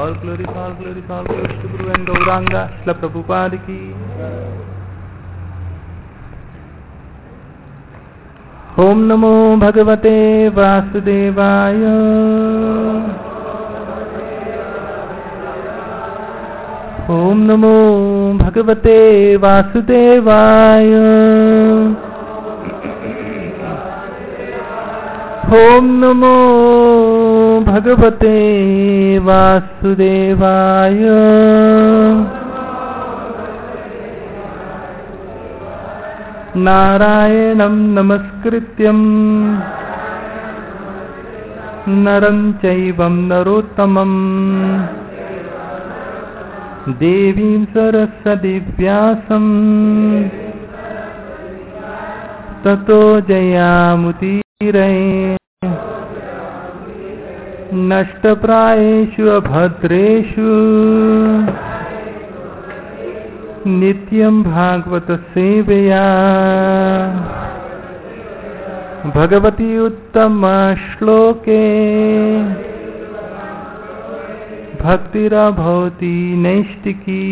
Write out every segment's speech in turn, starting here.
All glory to Guru and Gauranga, Srila Prabhupada ki. Om Namo Bhagavate Vasudevaya. Om Namo Bhagavate Vasudevaya. Om Namo Bhagavate Vasudevaya. Narayanam Namaskrityam Naram Chaivam Narottamam Devim Saraswati Vyasam Tato Jayamutire Nashtaprayeshu Abhadreshu Nityam Bhagavata Seveya Bhagavati Uttama Shloke Bhaktira Bhavati Naistiki.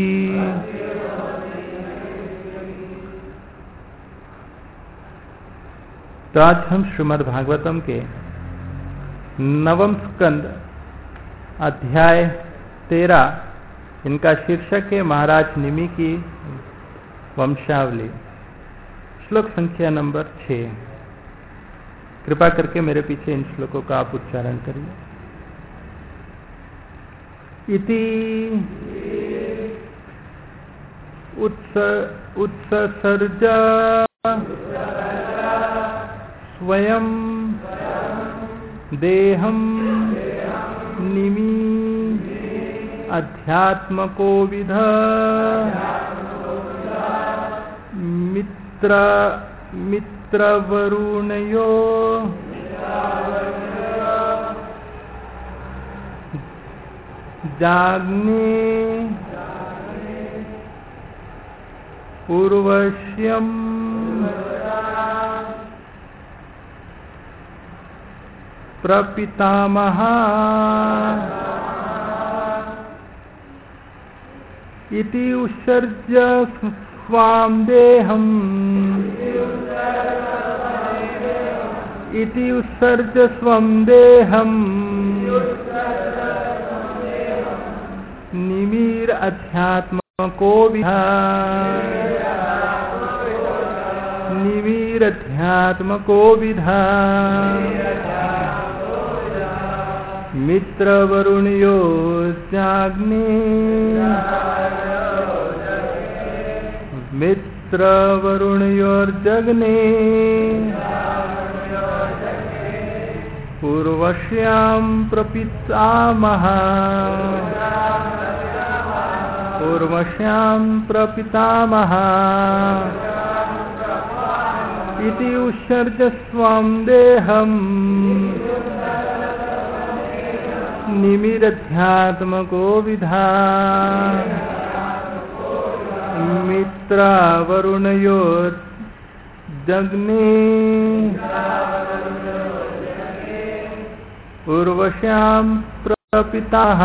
तो आज हम श्रीमद् भागवतम के नवम स्कंद अध्याय 13, इनका शीर्षक है महाराज निमि की वंशावली, श्लोक संख्या नंबर 6। कृपा करके मेरे पीछे इन श्लोकों का आप उच्चारण करिए। इति उत्ससर्ज स्वयं देहं निमि अध्यात्मको विध मित्रवरुणयो जाग्ने पूर्वश्यं प्रपितामह इति उत्सर्ज स्वां देहम् इति उत्सर्ज स्वं देहम् निमीर अध्यात्मको विधा निमीर अध्यात्मको विधा मित्रवरुणयो जाग्ने मित्रवरुणयोर्जग्ने पूर्वश्यां प्रपितामह इति उत्सर्ज स्वं देहम् निमिरध्यात्मको विधा मित्रवरुणयोर्जग्ने पूर्वश्यां प्रपितामह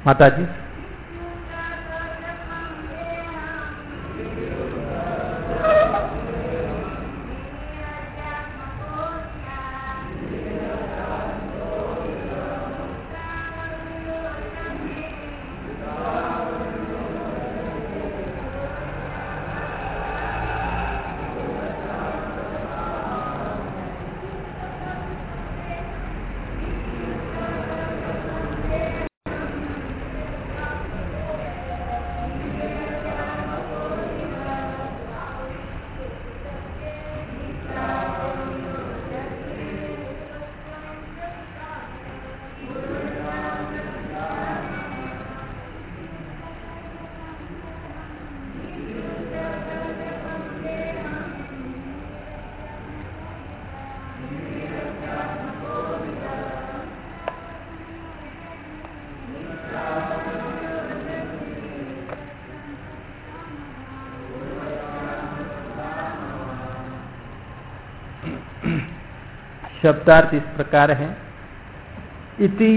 माता जी। शब्दार्थ इस प्रकार है। इति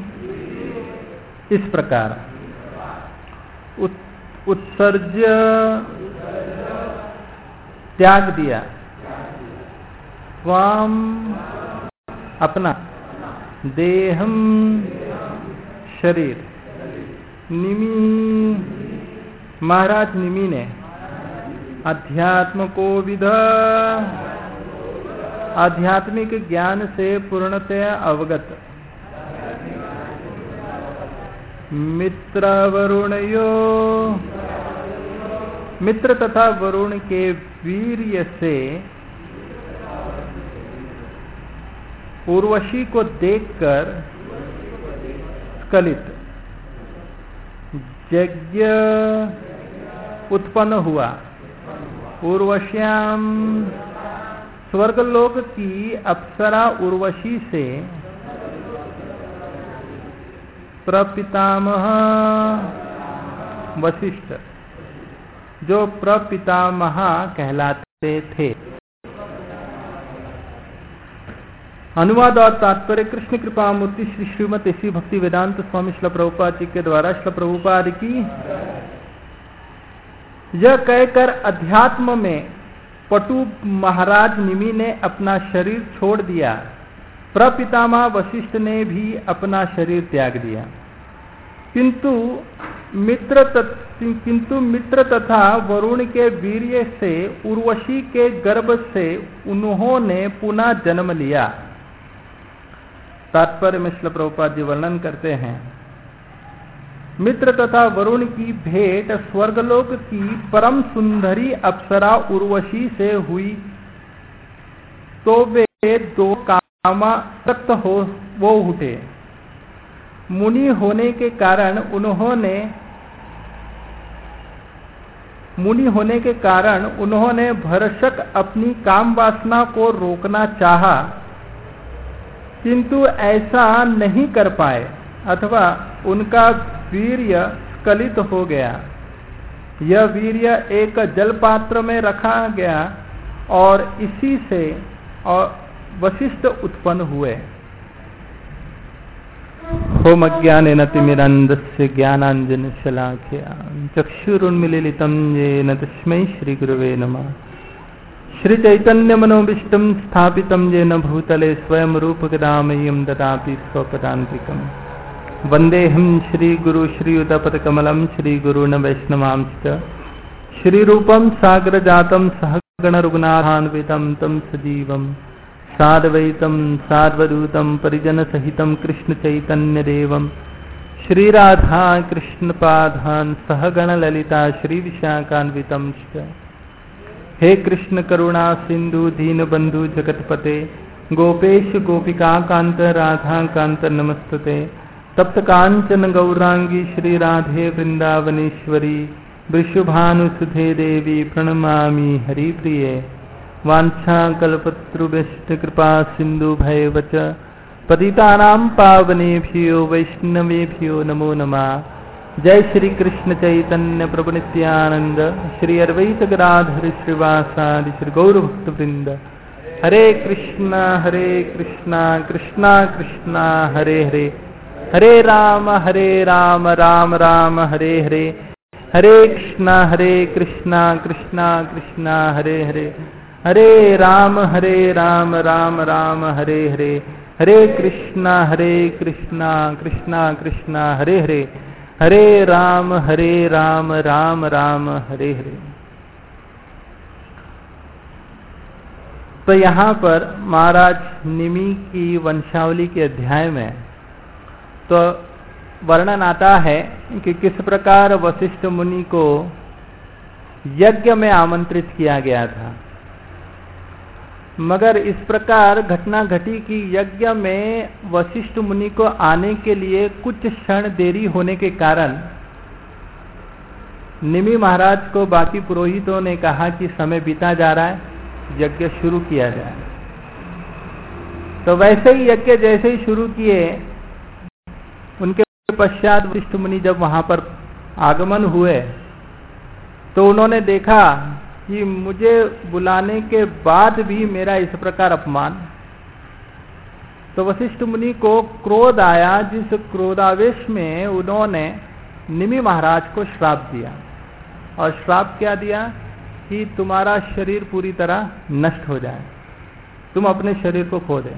इस प्रकार, उत्सर्ज्य त्याग दिया, स्वाम अपना, देहम शरीर, निमि महाराज निमि ने, अध्यात्म को विद आध्यात्मिक ज्ञान से पूर्णतया अवगत, मित्र वरुणयो मित्र तथा वरुण के वीर्य से उर्वशी को देखकर स्खलित यज्ञ उत्पन्न हुआ। उर्वश्याम स्वर्गलोक की अप्सरा उर्वशी से प्रपितामह वशिष्ठ, जो प्रपितामह कहलाते थे। अनुवाद और तात्पर्य। कृष्ण कृपा मूर्ति श्री श्रीमती श्री भक्ति वेदांत स्वामी श्रील प्रभुपाद जी के द्वारा श्रील प्रभुपाद की यह कहकर अध्यात्म में पटु महाराज निमि ने अपना शरीर छोड़ दिया, प्रपितामह वशिष्ठ ने भी अपना शरीर त्याग दिया, किंतु मित्र तथा वरुण के वीर्य से उर्वशी के गर्भ से उन्होंने पुनः जन्म लिया। तात्पर्य में श्रील प्रभुपाद जी वर्णन करते हैं, मित्र तथा वरुण की भेंट स्वर्गलोक की परम सुंदरी अप्सरा उर्वशी से हुई तो वे दो कामासक्त वो उठे। मुनि होने के कारण उन्होंने भरसक अपनी काम वासना को रोकना चाहा, किंतु ऐसा नहीं कर पाए, अथवा उनका वीर्य स्खलित हो गया। यह वीर्य एक जल पात्र में रखा गया और इसी से वशिष्ठ उत्पन्न हुए। होम अज्ञानेन तिमिरन्धस्य ज्ञानाञ्जनशलाकया चक्षुरुन्मीलितं येन तस्मै श्रीगुरवे नमः। श्रीचैतन्यमनोभीष्टं स्थापितं येन भूतले स्वयं रूपकदामह्यं ददाति स्वपदान्तिकम्। वन्देऽहं श्रीगुरु श्रीयुतपदकमलं श्रीगुरून् वैष्णवांश्च श्रीरूपं साग्रजातं सहगण रघुनाथान्वितं तं सजीवं साद्वैतं सार्वभूतं परिजनसहितं कृष्णचैतन्यदेवं श्रीराधा कृष्णपादान् सहगण ललिता श्रीविशाखान्वितं च। हे कृष्ण करुणा सिंधु दीनबंधु जगतपते गोपेश गोपिकाकांत राधाकांत नमस्तुते। तप्त कांचन गौरांगी श्री राधे वृंदावनेश्वरी वृषभानुसुधे देवी प्रणमामि हरिप्रिये। वाञ्छाकल्पतरुभ्यश्च कृपा सिंधु भैवच पतितानां पावनेभ्यो वैष्णवेभ्यो नमो नमः। जय श्री कृष्ण चैतन्य प्रभु नित्यानंद श्री अद्वैत गदाधर श्रीवासादि श्री गौरभक्तवृंद। हरे कृष्णा कृष्णा कृष्णा हरे हरे हरे राम राम राम हरे हरे, हरे कृष्णा कृष्णा कृष्णा हरे हरे, हरे राम राम राम हरे हरे, हरे कृष्णा कृष्णा कृष्णा हरे हरे, हरे राम राम राम हरे हरे। तो यहाँ पर महाराज निमि की वंशावली के अध्याय में तो वर्णन आता है कि किस प्रकार वशिष्ठ मुनि को यज्ञ में आमंत्रित किया गया था, मगर इस प्रकार घटना घटी कि यज्ञ में वशिष्ठ मुनि को आने के लिए कुछ क्षण देरी होने के कारण निमि महाराज को बाकी पुरोहितों ने कहा कि समय बीता जा रहा है, यज्ञ शुरू किया जाए। तो वैसे ही यज्ञ जैसे ही शुरू किए, उनके पश्चात वशिष्ठ मुनि जब वहां पर आगमन हुए तो उन्होंने देखा कि मुझे बुलाने के बाद भी मेरा इस प्रकार अपमान। तो वशिष्ठ मुनि को क्रोध आया, जिस क्रोधावेश में उन्होंने निमि महाराज को श्राप दिया। और श्राप क्या दिया कि तुम्हारा शरीर पूरी तरह नष्ट हो जाए, तुम अपने शरीर को खो दे।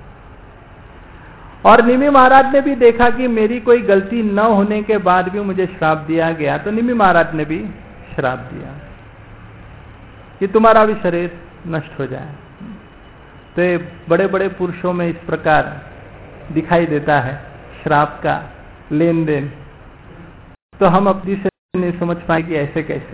और निमि महाराज ने भी देखा कि मेरी कोई गलती न होने के बाद भी मुझे श्राप दिया गया, तो निमि महाराज ने भी श्राप दिया कि तुम्हारा भी शरीर नष्ट हो जाए। तो ये बड़े बड़े पुरुषों में इस प्रकार दिखाई देता है श्राप का लेन देन। तो हम अपनी से नहीं समझ पाए कि ऐसे कैसे।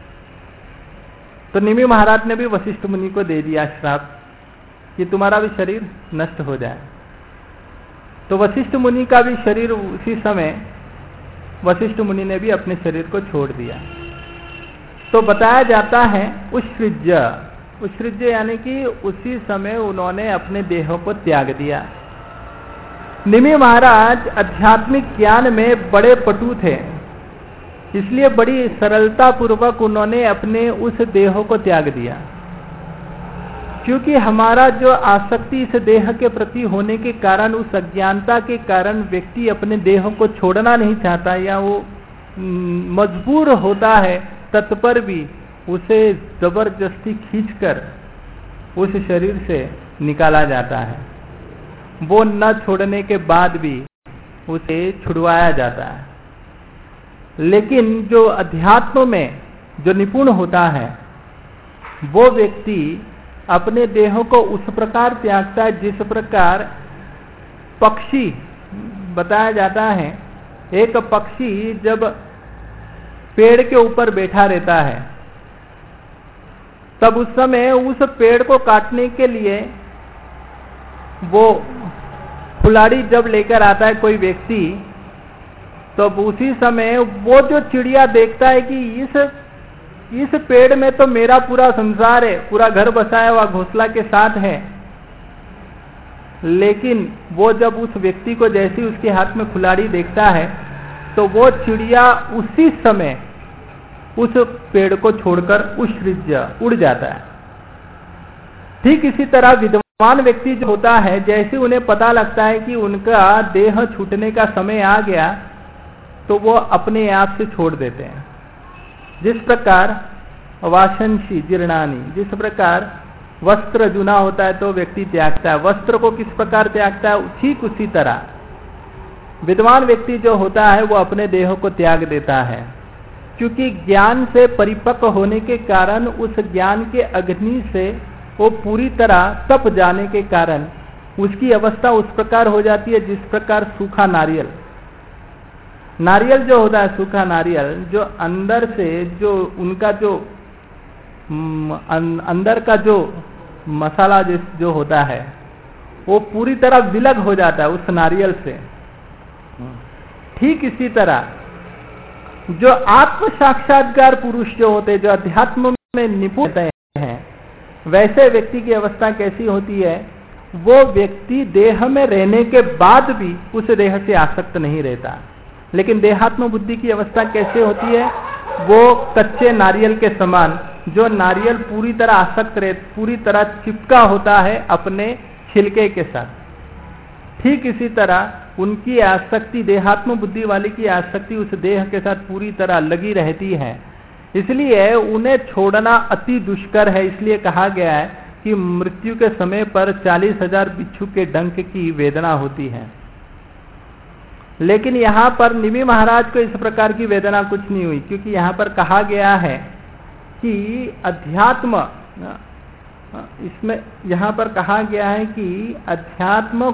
तो निमि महाराज ने भी वशिष्ठ मुनि को दे दिया श्राप कि तुम्हारा भी शरीर नष्ट हो जाए। तो वशिष्ठ मुनि का भी शरीर उसी समय वशिष्ठ मुनि ने भी अपने शरीर को छोड़ दिया। तो बताया जाता है उत्सृज्य यानी कि उसी समय उन्होंने अपने देह को त्याग दिया। निमि महाराज आध्यात्मिक ज्ञान में बड़े पटु थे, इसलिए बड़ी सरलता पूर्वक उन्होंने अपने उस देह को त्याग दिया। क्योंकि हमारा जो आसक्ति इस देह के प्रति होने के कारण, उस अज्ञानता के कारण व्यक्ति अपने देह को छोड़ना नहीं चाहता, या वो मजबूर होता है, तत्पर भी उसे जबरदस्ती खींचकर उस शरीर से निकाला जाता है। वो न छोड़ने के बाद भी उसे छुड़वाया जाता है। लेकिन जो अध्यात्म में जो निपुण होता है, वो व्यक्ति अपने देह को उस प्रकार त्यागता है जिस प्रकार पक्षी, बताया जाता है एक पक्षी जब पेड़ के ऊपर बैठा रहता है, तब उस समय उस पेड़ को काटने के लिए वो कुल्हाड़ी जब लेकर आता है कोई व्यक्ति, तो उसी समय वो जो चिड़िया देखता है कि इस पेड़ में तो मेरा पूरा संसार है, पूरा घर बसाया हुआ घोंसला के साथ है। लेकिन वो जब उस व्यक्ति को जैसे उसके हाथ में कुल्हाड़ी देखता है, तो वो चिड़िया उसी समय उस पेड़ को छोड़कर उड़ जाता है। ठीक इसी तरह विद्वान व्यक्ति जो होता है, जैसे उन्हें पता लगता है कि उनका देह छूटने का समय आ गया, तो वो अपने आप से छोड़ देते हैं। जिस प्रकार वाशंसी जीर्णानी, जिस प्रकार वस्त्र जुना होता है तो व्यक्ति त्यागता है, वस्त्र को किस प्रकार त्यागता है, ठीक उसी तरह विद्वान व्यक्ति जो होता है वो अपने देह को त्याग देता है। क्योंकि ज्ञान से परिपक्व होने के कारण, उस ज्ञान के अग्नि से वो पूरी तरह तप जाने के कारण उसकी अवस्था उस प्रकार हो जाती है जिस प्रकार सूखा नारियल जो होता है, सूखा नारियल जो अंदर से जो उनका जो अंदर का जो मसाला जो होता है वो पूरी तरह विलग हो जाता है उस नारियल से। ठीक इसी तरह जो आत्म साक्षात्कार पुरुष जो होते हैं, जो अध्यात्म में निपुण हैं, वैसे व्यक्ति की अवस्था कैसी होती है, वो व्यक्ति देह में रहने के बाद भी उस देह से आसक्त नहीं रहता। लेकिन देहात्म बुद्धि की अवस्था कैसे होती है, वो कच्चे नारियल के समान, जो नारियल पूरी तरह आसक्त पूरी तरह चिपका होता है अपने छिलके के साथ। ठीक इसी तरह उनकी आसक्ति, देहात्म बुद्धि वाले की आसक्ति उस देह के साथ पूरी तरह लगी रहती है, इसलिए उन्हें छोड़ना अति दुष्कर है। इसलिए कहा गया है कि मृत्यु के समय पर 40,000 बिच्छू के डंक की वेदना होती है। लेकिन यहाँ पर निमि महाराज को इस प्रकार की वेदना कुछ नहीं हुई, क्योंकि यहाँ पर कहा गया है कि अध्यात्म, इसमें यहाँ पर कहा गया है कि अध्यात्म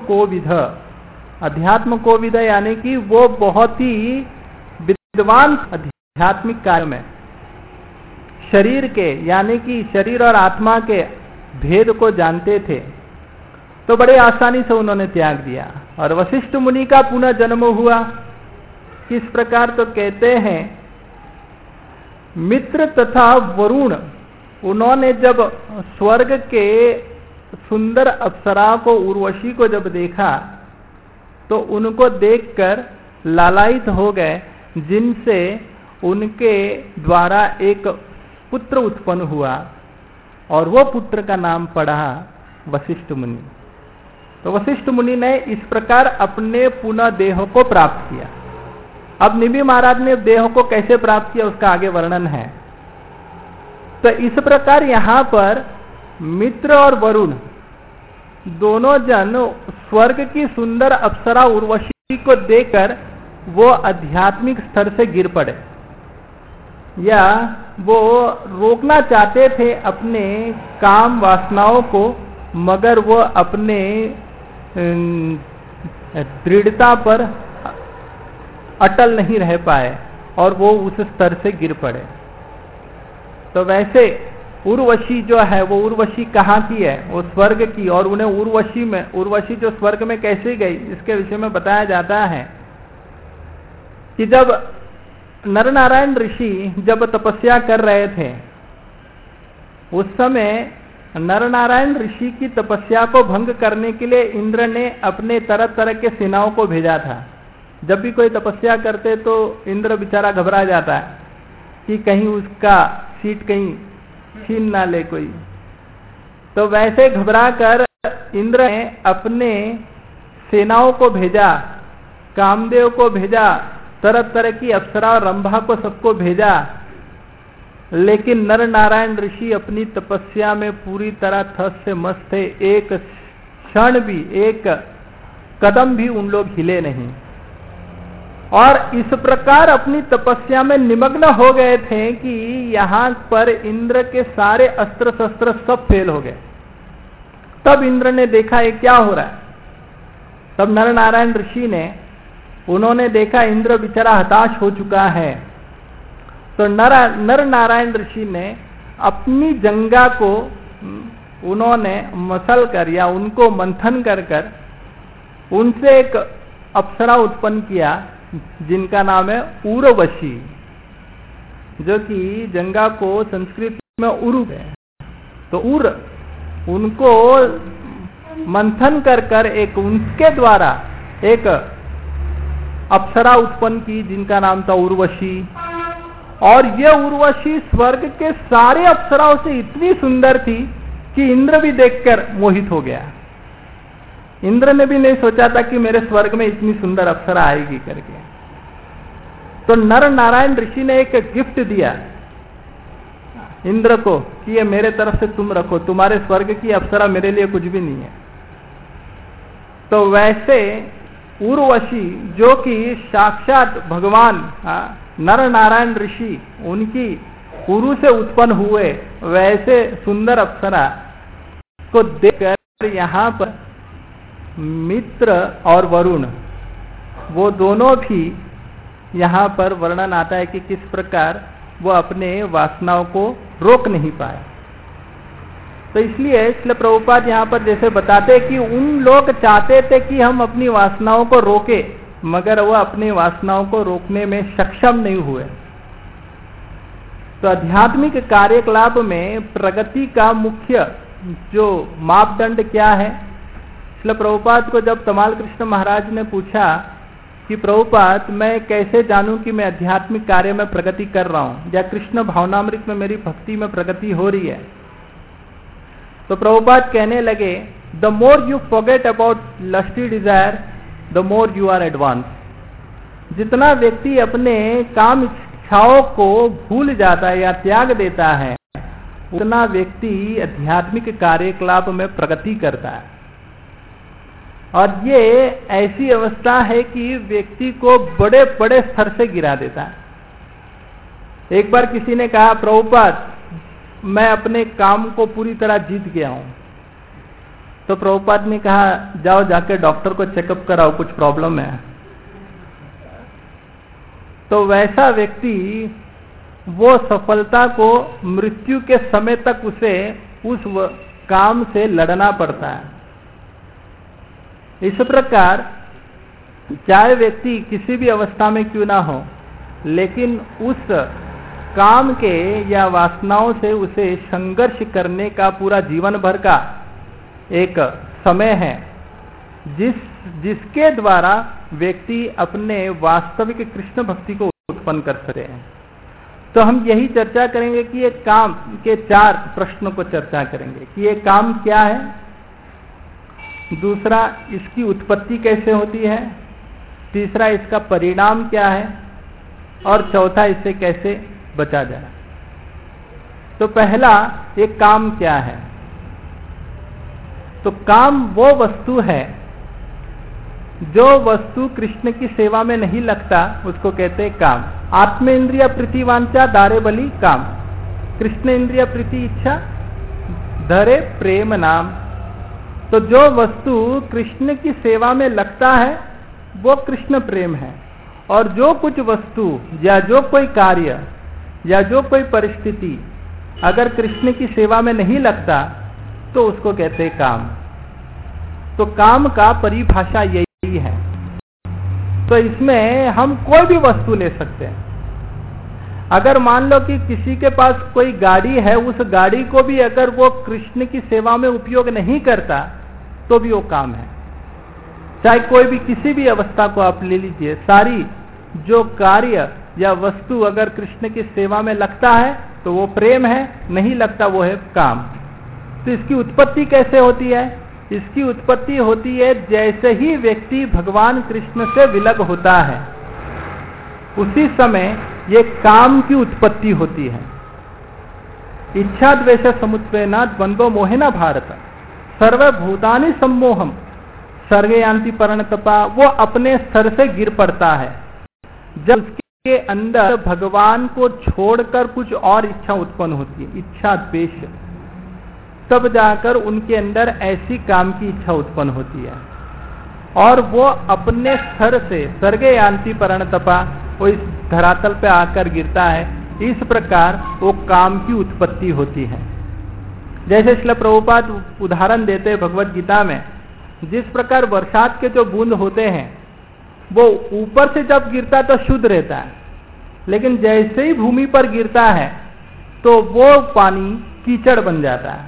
को विध यानी कि वो बहुत ही विद्वान आध्यात्मिक कार्य में शरीर के, यानी कि शरीर और आत्मा के भेद को जानते थे, तो बड़े आसानी से उन्होंने त्याग दिया। और वशिष्ठ मुनि का पुनः जन्म हुआ किस प्रकार, तो कहते हैं मित्र तथा वरुण, उन्होंने जब स्वर्ग के सुंदर अप्सरा को, उर्वशी को जब देखा तो उनको देखकर लालायित हो गए, जिनसे उनके द्वारा एक पुत्र उत्पन्न हुआ और वो पुत्र का नाम पड़ा वशिष्ठ मुनि। तो वशिष्ठ मुनि ने इस प्रकार अपने पुनः देह को प्राप्त किया। अब निमि महाराज ने देह को कैसे प्राप्त किया उसका आगे वर्णन है। तो इस प्रकार यहां पर मित्र और वरुण दोनों जन स्वर्ग की सुंदर अप्सरा उर्वशी को देखकर वो आध्यात्मिक स्तर से गिर पड़े, या वो रोकना चाहते थे अपने काम वासनाओं को, मगर वो अपने दृढ़ता पर अटल नहीं रह पाए और वो उस स्तर से गिर पड़े। तो वैसे उर्वशी जो है, वो उर्वशी कहाँ की है, वो स्वर्ग की, और उन्हें उर्वशी जो स्वर्ग में कैसे गई इसके विषय में बताया जाता है कि जब नर नारायण ऋषि जब तपस्या कर रहे थे, उस समय नर नारायण ऋषि की तपस्या को भंग करने के लिए इंद्र ने अपने तरह तरह के सेनाओं को भेजा था। जब भी कोई तपस्या करते तो इंद्र बेचारा घबरा जाता है कि कहीं उसका सीट कहीं छीन ना ले कोई। तो वैसे घबरा कर इंद्र ने अपने सेनाओं को भेजा, कामदेव को भेजा, तरह तरह की अप्सरा और रंभा को सबको भेजा, लेकिन नर नारायण ऋषि अपनी तपस्या में पूरी तरह थस से मस्त थे। एक क्षण भी, एक कदम भी उन लोग हिले नहीं, और इस प्रकार अपनी तपस्या में निमग्न हो गए थे कि यहां पर इंद्र के सारे अस्त्र शस्त्र सब फेल हो गए। तब इंद्र ने देखा ये क्या हो रहा है। तब नर नारायण ऋषि ने, उन्होंने देखा इंद्र बेचारा हताश हो चुका है, तो नर नारायण ऋषि ने अपनी जंगा को उन्होंने मसल कर या उनको मंथन कर कर उनसे एक अप्सरा उत्पन्न किया जिनका नाम है उर्वशी, जो कि जंगा को संस्कृत में उरु है। तो उनको मंथन कर कर एक उनके द्वारा एक अप्सरा उत्पन्न की जिनका नाम था उर्वशी। और यह उर्वशी स्वर्ग के सारे अप्सराओं से इतनी सुंदर थी कि इंद्र भी देखकर मोहित हो गया। इंद्र ने भी नहीं सोचा था कि मेरे स्वर्ग में इतनी सुंदर अप्सरा आएगी करके। तो नर नारायण ऋषि ने एक गिफ्ट दिया इंद्र को कि ये मेरे तरफ से तुम रखो, तुम्हारे स्वर्ग की अप्सरा मेरे लिए कुछ भी नहीं है। तो वैसे उर्वशी जो कि साक्षात भगवान नर नारायण ऋषि उनकी उरु से उत्पन्न हुए, वैसे सुंदर अप्सरा को देखकर यहाँ पर मित्र और वरुण वो दोनों भी यहाँ पर वर्णन आता है कि किस प्रकार वो अपने वासनाओं को रोक नहीं पाए। तो इसलिए इसलिए प्रभुपाद यहाँ पर जैसे बताते कि उन लोग चाहते थे कि हम अपनी वासनाओं को रोके, मगर वह अपनी वासनाओं को रोकने में सक्षम नहीं हुए। तो आध्यात्मिक कार्यकलाप में प्रगति का मुख्य जो मापदंड क्या है, इसलिए प्रभुपाद को जब तमाल कृष्ण महाराज ने पूछा कि प्रभुपाद मैं कैसे जानूं कि मैं आध्यात्मिक कार्य में प्रगति कर रहा हूं या कृष्ण भावनामृत में मेरी भक्ति में प्रगति हो रही है, तो प्रभुपाद कहने लगे the more you forget about lusty desire the more you are advance. जितना व्यक्ति अपने काम इच्छाओं को भूल जाता है या त्याग देता है, उतना व्यक्ति आध्यात्मिक कार्यकलाप में प्रगति करता है। और ये ऐसी अवस्था है कि व्यक्ति को बड़े बड़े स्तर से गिरा देता है। एक बार किसी ने कहा, प्रभुपाद मैं अपने काम को पूरी तरह जीत गया हूं। तो प्रभुपाद ने कहा, जाओ जाके डॉक्टर को चेकअप कराओ, कुछ प्रॉब्लम है। तो वैसा व्यक्ति वो सफलता को मृत्यु के समय तक उसे उस काम से लड़ना पड़ता है। इस प्रकार चाहे व्यक्ति किसी भी अवस्था में क्यों ना हो, लेकिन उस काम के या वासनाओं से उसे संघर्ष करने का पूरा जीवन भर का एक समय है, जिसके द्वारा व्यक्ति अपने वास्तविक कृष्ण भक्ति को उत्पन्न कर सकते हैं। तो हम यही चर्चा करेंगे कि ये काम के 4 प्रश्नों को चर्चा करेंगे कि ये काम क्या है, दूसरा इसकी उत्पत्ति कैसे होती है, तीसरा इसका परिणाम क्या है, और चौथा इसे कैसे बचा जाए। तो पहला, ये काम क्या है। तो काम वो वस्तु है जो वस्तु कृष्ण की सेवा में नहीं लगता, उसको कहते हैं काम। आत्मेंद्रिय प्रीति वांछा दारे बलि काम, कृष्ण इंद्रिय प्रीति इच्छा धरे प्रेम नाम। तो जो वस्तु कृष्ण की सेवा में लगता है वो कृष्ण प्रेम है, और जो कुछ वस्तु या जो कोई कार्य या जो कोई परिस्थिति अगर कृष्ण की सेवा में नहीं लगता तो उसको कहते हैं काम। तो काम का परिभाषा यही है। तो इसमें हम कोई भी वस्तु ले सकते हैं। अगर मान लो कि किसी के पास कोई गाड़ी है, उस गाड़ी को भी अगर वो कृष्ण की सेवा में उपयोग नहीं करता तो भी वो काम है। चाहे कोई भी किसी भी अवस्था को आप ले लीजिए, सारी जो कार्य या वस्तु अगर कृष्ण की सेवा में लगता है तो वो प्रेम है, नहीं लगता वो है काम। तो इसकी उत्पत्ति कैसे होती है? इसकी उत्पत्ति होती है जैसे ही व्यक्ति भगवान कृष्ण से विलग होता है, उसी समय ये काम की उत्पत्ति होती है। इच्छा द्वेष समुत्वेना द्वंद्व मोहेना भारत सर्वभूतानि सम्मोहम सर्गे यान्ति परिणतपा। वो अपने स्तर से गिर पड़ता है जब उसके अंदर भगवान को छोड़कर कुछ और इच्छा उत्पन्न होती है, इच्छा द्वेष, तब जाकर उनके अंदर ऐसी काम की इच्छा उत्पन्न होती है और वो अपने स्तर से सर्गे यान्ति परिणतपा, वो इस धरातल पे आकर गिरता है। इस प्रकार वो काम की उत्पत्ति होती है। जैसे श्रील प्रभुपाद उदाहरण देते हैं भगवत गीता में, जिस प्रकार बरसात के जो बूंद होते हैं वो ऊपर से जब गिरता तो शुद्ध रहता है, लेकिन जैसे ही भूमि पर गिरता है तो वो पानी कीचड़ बन जाता है।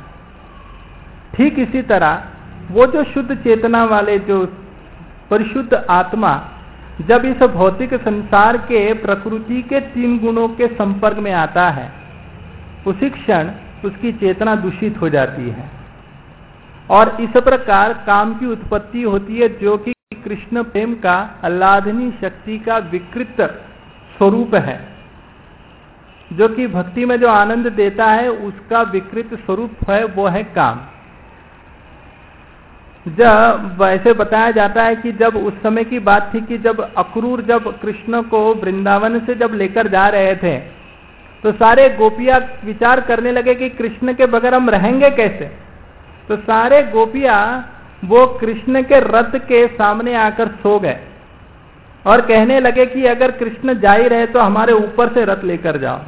ठीक इसी तरह वो जो शुद्ध चेतना वाले जो परिशुद्ध आत्मा जब इस भौतिक संसार के प्रकृति के 3 गुणों के संपर्क में आता है, उसी क्षण उसकी चेतना दूषित हो जाती है और इस प्रकार काम की उत्पत्ति होती है, जो कि कृष्ण प्रेम का आह्लादनी शक्ति का विकृत स्वरूप है। जो कि भक्ति में जो आनंद देता है उसका विकृत स्वरूप है, वो है काम। जब वैसे बताया जाता है कि जब उस समय की बात थी कि जब अक्रूर जब कृष्ण को वृंदावन से जब लेकर जा रहे थे तो सारे गोपियां विचार करने लगे कि कृष्ण के बगैर हम रहेंगे कैसे। तो सारे गोपियां वो कृष्ण के रथ के सामने आकर सो गए और कहने लगे कि अगर कृष्ण जा ही रहे तो हमारे ऊपर से रथ लेकर जाओ।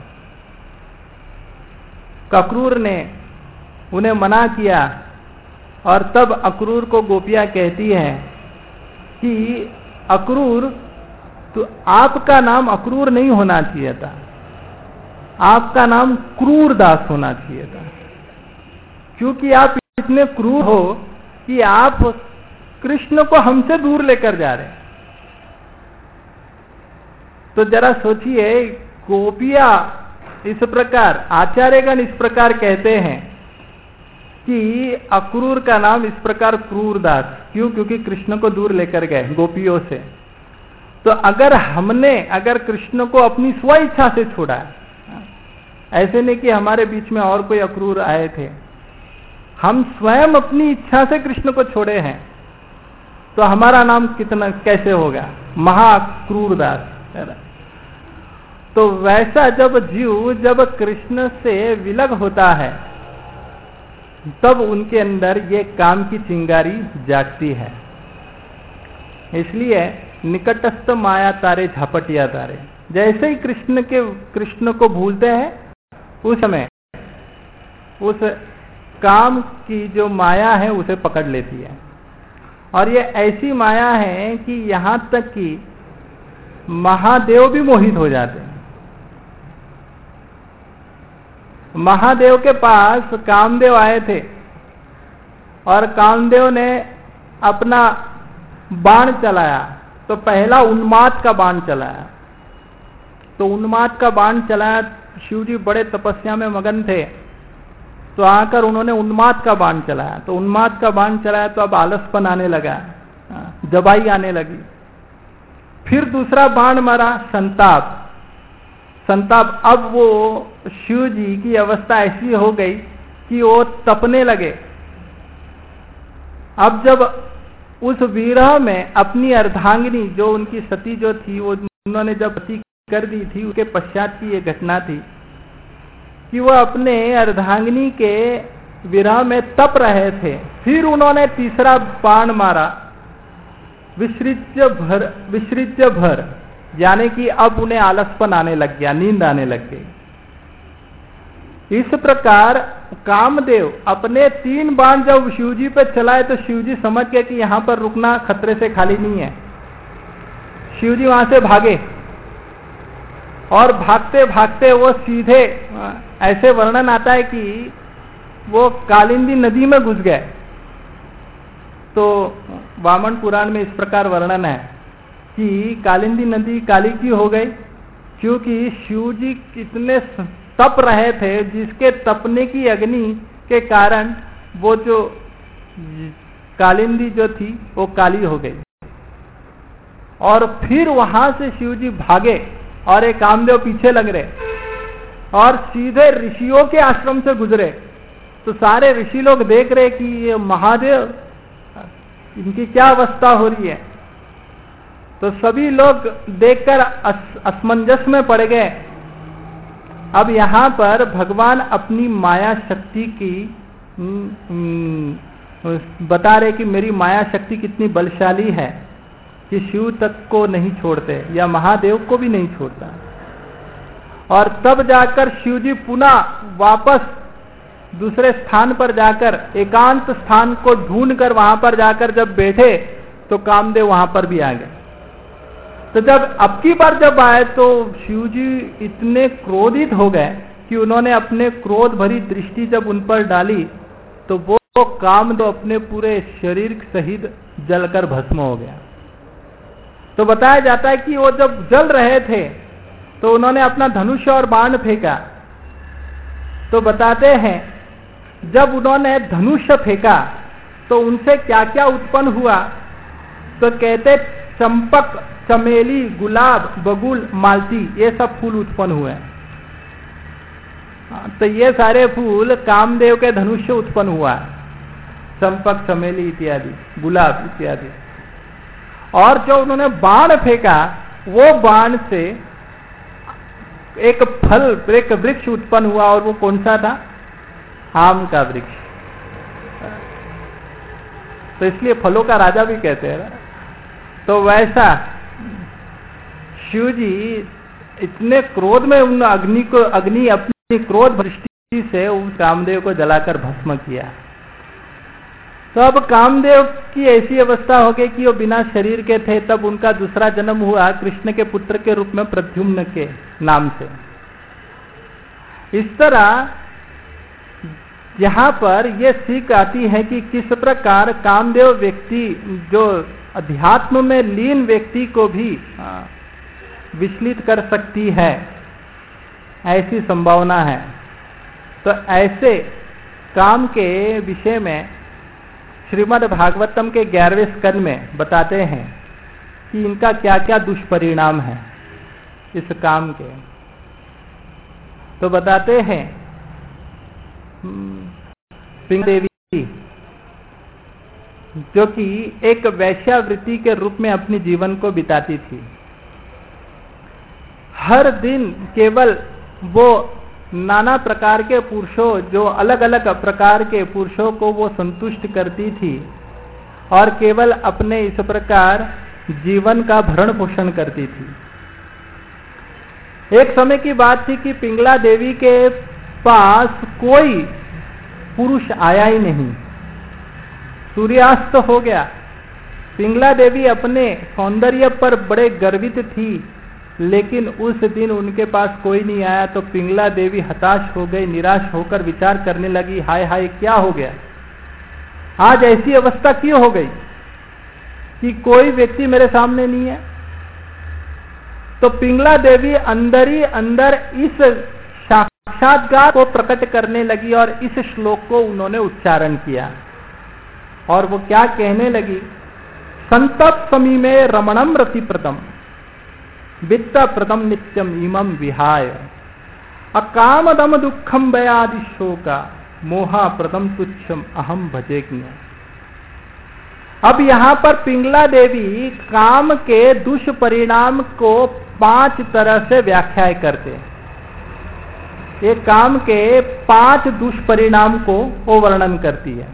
अक्रूर ने उन्हें मना किया और तब अक्रूर को गोपियां कहती हैं कि अक्रूर, तो आपका नाम अक्रूर नहीं होना चाहिए था, आपका नाम क्रूर दास होना चाहिए था, क्योंकि आप इतने क्रूर हो कि आप कृष्ण को हमसे दूर लेकर जा रहे हैं। तो जरा सोचिए, गोपियां इस प्रकार, आचार्यगण इस प्रकार कहते हैं कि अक्रूर का नाम इस प्रकार क्रूरदास क्यों? क्योंकि कृष्ण को दूर लेकर गए गोपियों से। तो अगर कृष्ण को अपनी स्व इच्छा से छोड़ा, ऐसे नहीं कि हमारे बीच में और कोई अक्रूर आए थे, हम स्वयं अपनी इच्छा से कृष्ण को छोड़े हैं, तो हमारा नाम कितना कैसे होगा? महाक्रूरदास। तो वैसा जब कृष्ण से विलग होता है तब उनके अंदर ये काम की चिंगारी जागती है। इसलिए निकटस्थ माया तारे झपटिया तारे, जैसे ही कृष्ण को भूलते हैं उस समय उस काम की जो माया है उसे पकड़ लेती है। और ये ऐसी माया है कि यहां तक कि महादेव भी मोहित हो जाते हैं। महादेव के पास कामदेव आए थे और कामदेव ने अपना बाण चलाया, तो पहला उन्माद का बाण चलाया। तो उन्माद का बाण चलाया, शिव जी बड़े तपस्या में मगन थे, तो आकर उन्होंने उन्माद का बाण चलाया। तो उन्माद का बाण चलाया तो अब आलसपन आने लगा, जबाई आने लगी। फिर दूसरा बाण मारा, संताप। अब वो शिव जी की अवस्था ऐसी हो गई कि वो तपने लगे। अब जब उस विरह में अपनी अर्धांगिनी जो उनकी सती जो थी, वो उन्होंने जब सती कर दी थी, उसके पश्चात की ये घटना थी कि वो अपने अर्धांगिनी के विरह में तप रहे थे। फिर उन्होंने तीसरा बाण मारा, विसृज्य भर, यानी कि अब उन्हें आलसपन आने लग गया, नींद आने लग गई। इस प्रकार कामदेव अपने 3 बाण जब शिवजी पे चलाए तो शिवजी समझ गए कि यहां पर रुकना खतरे से खाली नहीं है। शिवजी वहां से भागे और भागते भागते वो सीधे, ऐसे वर्णन आता है कि वो कालिंदी नदी में घुस गए। तो वामन पुराण में इस प्रकार वर्णन है कि कालिंदी नदी काली की हो गई क्योंकि शिवजी कितने तप रहे थे, जिसके तपने की अग्नि के कारण वो जो कालिंदी जो थी वो काली हो गई। और फिर वहां से शिवजी भागे और एक कामदेव पीछे लग रहे और सीधे ऋषियों के आश्रम से गुजरे। तो सारे ऋषि लोग देख रहे कि ये महादेव, इनकी क्या अवस्था हो रही है। तो सभी लोग देखकर असमंजस में पड़ गए। अब यहां पर भगवान अपनी माया शक्ति की बता रहे कि मेरी माया शक्ति कितनी बलशाली है कि शिव तक को नहीं छोड़ते या महादेव को भी नहीं छोड़ता। और तब जाकर शिवजी पुनः वापस दूसरे स्थान पर जाकर एकांत स्थान को ढूंढकर वहां पर जाकर जब बैठे तो कामदेव वहां पर भी आ गए। तो जब अब की बार जब आए तो शिवजी इतने क्रोधित हो गए कि उन्होंने अपने क्रोध भरी दृष्टि जब उन पर डाली तो वो कामदेव अपने पूरे शरीर सहित जलकर भस्म हो गया। तो बताया जाता है कि वो जब जल रहे थे तो उन्होंने अपना धनुष और बाण फेंका। तो बताते हैं जब उन्होंने धनुष फेंका तो उनसे क्या क्या उत्पन्न हुआ। तो कहते चंपक, चमेली, गुलाब, बगुल, मालती, ये सब फूल उत्पन्न हुए। तो ये सारे फूल कामदेव के धनुष से उत्पन्न हुआ, चंपक, चमेली इत्यादि, गुलाब इत्यादि। और जो उन्होंने बाण फेंका वो बाण से एक वृक्ष उत्पन्न हुआ। और वो कौन सा था? आम का वृक्ष। तो इसलिए फलों का राजा भी कहते हैं। तो वैसा शिवजी इतने क्रोध में उन अग्नि अपनी क्रोध दृष्टि से उस कामदेव को जलाकर भस्म किया। तो अब कामदेव की ऐसी अवस्था हो गई कि वो बिना शरीर के थे। तब उनका दूसरा जन्म हुआ कृष्ण के पुत्र के रूप में प्रद्युम्न के नाम से। इस तरह यहां पर यह सीख आती है कि किस प्रकार कामदेव व्यक्ति जो अध्यात्म में लीन व्यक्ति को भी विचलित कर सकती है, ऐसी संभावना है। तो ऐसे काम के विषय में श्रीमद् भागवतम के 11वें स्कंद में बताते हैं कि इनका क्या क्या दुष्परिणाम है इस काम के। तो बताते हैं पिंगला देवी जो कि एक वैश्यावृत्ति के रूप में अपने जीवन को बिताती थी, हर दिन केवल वो नाना प्रकार के पुरुषों, जो अलग अलग प्रकार के पुरुषों को वो संतुष्ट करती थी और केवल अपने इस प्रकार जीवन का भरण पोषण करती थी। एक समय की बात थी कि पिंगला देवी के पास कोई पुरुष आया ही नहीं। सूर्यास्त हो गया। पिंगला देवी अपने सौंदर्य पर बड़े गर्वित थी, लेकिन उस दिन उनके पास कोई नहीं आया तो पिंगला देवी हताश हो गई, निराश होकर विचार करने लगी, हाय हाय क्या हो गया, आज ऐसी अवस्था क्यों हो गई कि कोई व्यक्ति मेरे सामने नहीं है। तो पिंगला देवी अंदर ही अंदर इस साक्षात्कार को प्रकट करने लगी और इस श्लोक को उन्होंने उच्चारण किया और वो क्या कहने लगी, संतप समी में रमणम रतिप्रदम वित्त प्रदम नित्यम इमं विहाय अकामदम दुखम भयादि शोका मोहा प्रदम तुच्छम अहम भजेज्ञ। अब यहां पर पिंगला देवी काम के दुष्परिणाम को 5 तरह से व्याख्या करते हैं। ये काम के 5 दुष्परिणाम को वो वर्णन करती है।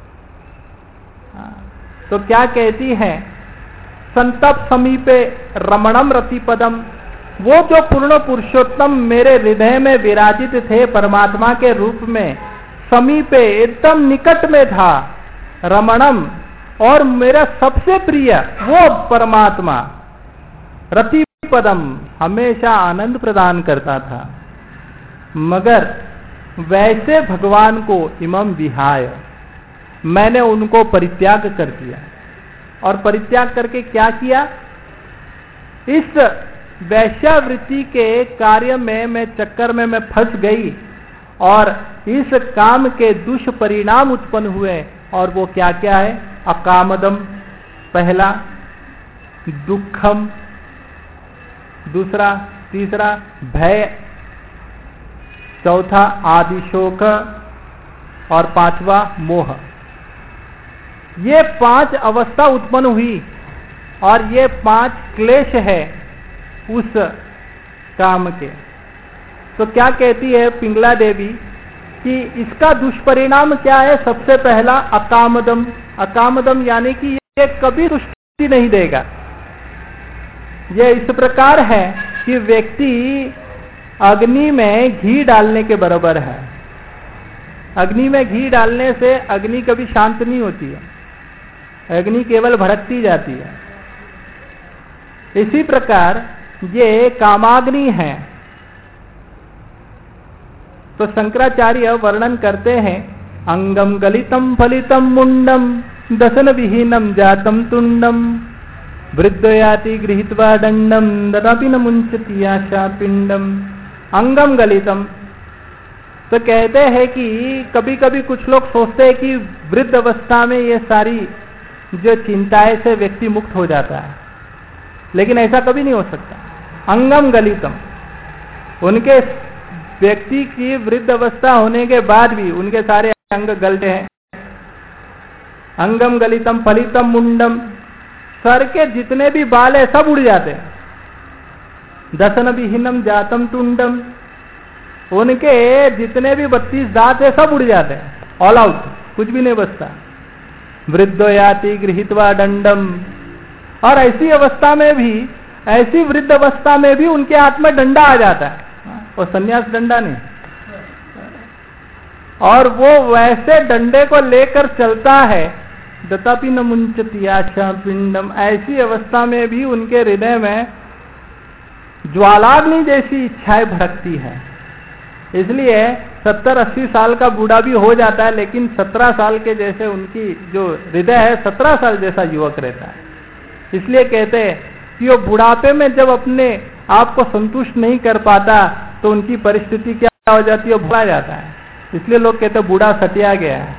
तो क्या कहती है, संतप समीपे रमणम रतिपदम, वो जो पूर्ण पुरुषोत्तम मेरे हृदय में विराजित थे परमात्मा के रूप में, समीपे एकदम निकट में था, रमणम और मेरा सबसे प्रिय वो परमात्मा, रतिपदम हमेशा आनंद प्रदान करता था, मगर वैसे भगवान को इमं विहाय मैंने उनको परित्याग कर दिया। और परित्याग करके क्या किया, इस वैश्यावृत्ति के कार्य में मैं चक्कर में मैं फंस गई और इस काम के दुष्परिणाम उत्पन्न हुए। और वो क्या क्या है, अकामदम पहला, दुखम दूसरा, तीसरा भय, चौथा आदिशोक और 5वां मोह। ये 5 अवस्था उत्पन्न हुई और ये 5 क्लेश है उस काम के। तो क्या कहती है पिंगला देवी कि इसका दुष्परिणाम क्या है, सबसे पहला अकामदम। अकामदम यानी कि ये कभी तुष्टि नहीं देगा। ये इस प्रकार है कि व्यक्ति अग्नि में घी डालने के बराबर है। अग्नि में घी डालने से अग्नि कभी शांत नहीं होती है, अग्नि केवल भड़कती जाती है। इसी प्रकार ये कामाग्नि है। तो शंकराचार्य वर्णन करते हैं, अंगम गलितम फलितम मुंडम दशन विहीनम जातम तुंडम वृद्धयाति गृहीत्वा दंडम ददापि न मुंचति आशा पिंडम। अंगम गलितम, तो कहते हैं कि कभी कभी कुछ लोग सोचते हैं कि वृद्ध अवस्था में ये सारी जो चिंताएं से व्यक्ति मुक्त हो जाता है, लेकिन ऐसा कभी नहीं हो सकता। अंगम गलितम, उनके व्यक्ति की वृद्ध अवस्था होने के बाद भी उनके सारे अंग गलते हैं। अंगम गलितम फलितम मुंडम, सर के जितने भी बाल है सब उड़ जाते हैं। दशन विहीनम जातम तुंडम, उनके जितने भी 32 दांत है सब उड़ जाते हैं, ऑल आउट, कुछ भी नहीं बचता। वृद्धयाति गृहीत्वा दंडम, और ऐसी अवस्था में भी, ऐसी वृद्ध अवस्था में भी उनके हाथ में डंडा आ जाता है, और संन्यास डंडा नहीं, और वो वैसे डंडे को लेकर चलता है। दतापि न मुंचति आशा पिंडम, ऐसी अवस्था में भी उनके हृदय में ज्वालाग्नि जैसी इच्छाएं भड़कती है। इसलिए 70-80 साल का बूढ़ा भी हो जाता है, लेकिन 17 साल के जैसे उनकी जो हृदय है 17 साल जैसा युवक रहता है। इसलिए कहते हैं कि वो बुढ़ापे में जब अपने आप को संतुष्ट नहीं कर पाता तो उनकी परिस्थिति क्या हो जाती है, भुला जाता है। इसलिए लोग कहते बूढ़ा सटिया गया है,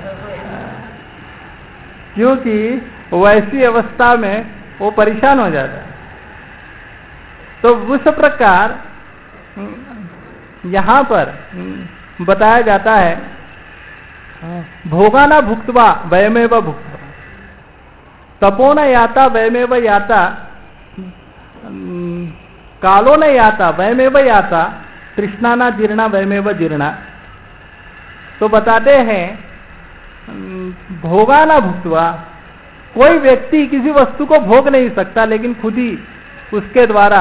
क्योंकि वैसी अवस्था में वो परेशान हो जाता है। तो उस प्रकार यहाँ पर बताया जाता है भोगाना भुक्त्वा वयमेव भुक्त्वा, तपो न याता वयमेव याता, कालो न याता वयमेव याता, तृष्णा न जीर्णा वयमेव जीर्णा। तो बताते हैं भोगाना भुक्त्वा, कोई व्यक्ति किसी वस्तु को भोग नहीं सकता, लेकिन खुद ही उसके द्वारा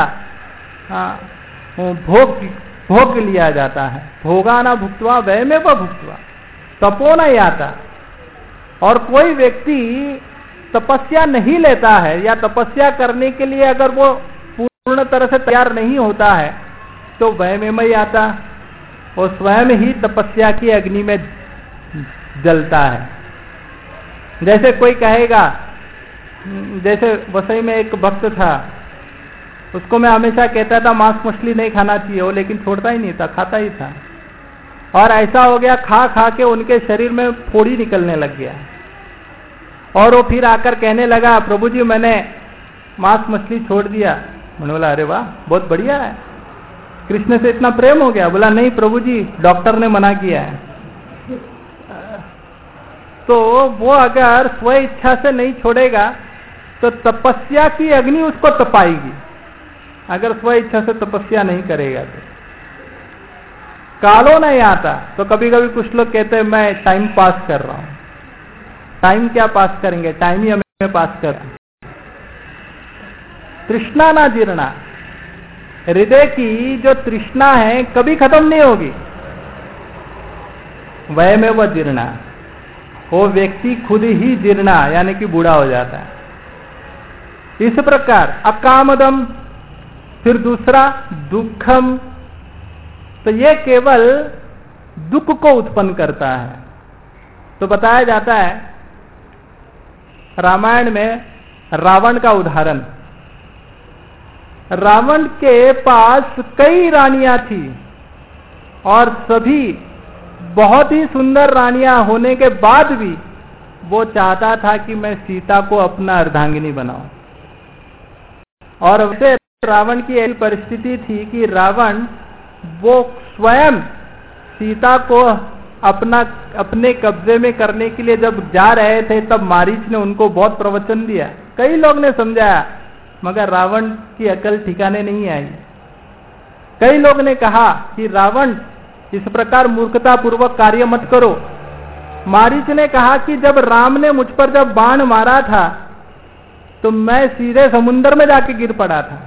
भोग लिया जाता है। भोगाना भुक्त्वा वयमेव भुक्त्वा, तपो न याता। और कोई व्यक्ति तपस्या नहीं लेता है, या तपस्या करने के लिए अगर वो पूर्ण तरह से तैयार नहीं होता है, तो वयमेव याता, वो स्वयं ही तपस्या की अग्नि में जलता है। जैसे कोई कहेगा, जैसे वसई में एक भक्त था, उसको मैं हमेशा कहता था मांस मछली नहीं खाना चाहिए, वो लेकिन छोड़ता ही नहीं था, खाता ही था। और ऐसा हो गया, खा खा के उनके शरीर में फोड़ी निकलने लग गया, और वो फिर आकर कहने लगा प्रभु जी मैंने मांस मछली छोड़ दिया। मैंने बोला अरे वाह, बहुत बढ़िया है, कृष्ण से इतना प्रेम हो गया। बोला नहीं प्रभु जी, डॉक्टर ने मना किया है। तो वो अगर स्व इच्छा से नहीं छोड़ेगा तो तपस्या की अग्नि उसको तपाएगी, अगर स्व इच्छा से तपस्या नहीं करेगा तो। कालो नहीं आता, तो कभी कभी कुछ लोग कहते हैं मैं टाइम पास कर रहा हूं। टाइम क्या पास करेंगे, टाइम ही हमें पास कर। तृष्णा ना जीर्णा, हृदय की जो तृष्णा है कभी खत्म नहीं होगी। वयमेव जीर्णा, वो व्यक्ति खुद ही जीर्णा यानी कि बूढ़ा हो जाता है। इस प्रकार अकामदम, फिर दूसरा दुखम, तो ये केवल दुख को उत्पन्न करता है। तो बताया जाता है रामायण में रावण का उदाहरण। रावण के पास कई रानियां थी और सभी बहुत ही सुंदर रानियां होने के बाद भी वो चाहता था कि मैं सीता को अपना अर्धांगिनी बनाऊं। और वैसे रावण की ऐसी परिस्थिति थी कि रावण वो स्वयं सीता को अपने कब्जे में करने के लिए जब जा रहे थे, तब मारीच ने उनको बहुत प्रवचन दिया। कई लोग ने समझाया, मगर रावण की अकल ठिकाने नहीं आई। कई लोग ने कहा कि रावण इस प्रकार मूर्खता पूर्वक कार्य मत करो। मारीच ने कहा कि जब राम ने मुझ पर जब बाण मारा था तो मैं सीधे समुद्र में जाके गिर पड़ा था,